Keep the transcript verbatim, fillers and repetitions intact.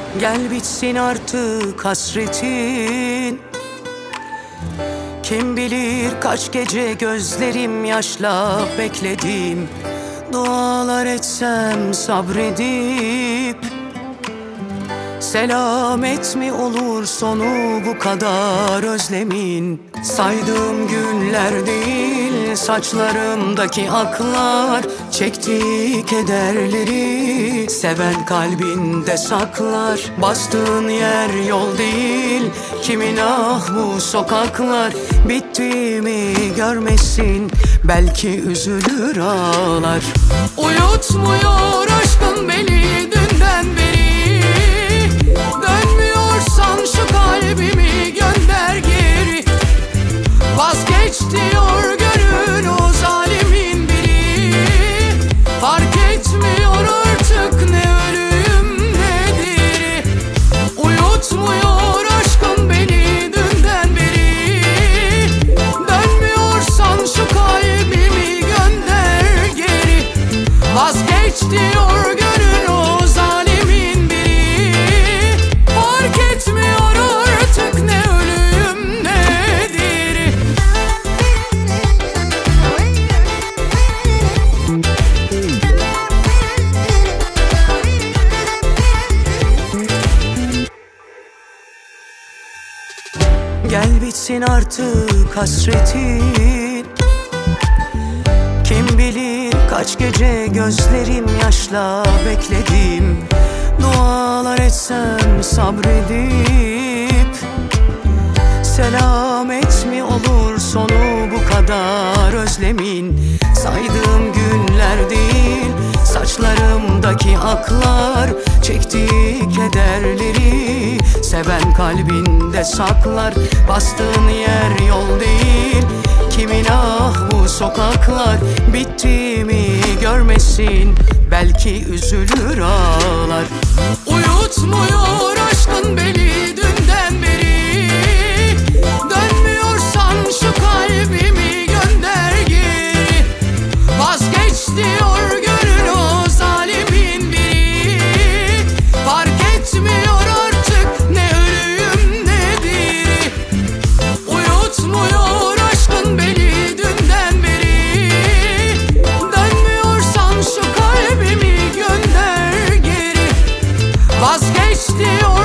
Gel bitsin artık hasretin. Kim bilir kaç gece gözlerim yaşla bekledim. Dualar etsem sabredip, selamet mi olur sonu bu kadar özlemin? Saydığım günler değil, saçlarımdaki aklar, çektiği kederleri seven kalbinde saklar. Bastığın yer yol değil, kimin ah bu sokaklar. Bittiğimi görmesin, belki üzülür ağlar. Uyutmuyor aşkın beni dünden beri. Dönmüyorsan şu kalbimi gönder geri. Vazgeç diyor gönül o zalimin biri. Fark etmiyor artık ne ölüm ne diri. Uyutmuyor aşkın beni dünden beri. Dönmüyorsan şu kalbimi gönder geri. Vazgeç diyor gönül o zalimin biri. Fark etmiyor artık ne ölüm ne diri. Gel bitsin artık hasretin. Kim bilir kaç gece gözlerim yaşla bekledim. Dualar etsem sabredip, selamet mi olur sonu bu kadar özlemin? Saydığım günler değil, saçlarımdaki aklar, çektiği kederleri seven kalbinde saklar. Bastığın yer yol değil, kimin ah bu sokaklar. Bittiğimi görmesin, belki üzülür ağlar. Uyutmuyor aşkın beni dünden beri. Dönmüyorsan şu kalbimi gönder geri. Vazgeç diyor gönül o zalimin biri. Fark etmiyor artık ne ölüm ne diri. Uyutmuyor aşkın beni dünden beri. Dönmüyorsan şu kalbimi gönder geri. Vazgeç diyor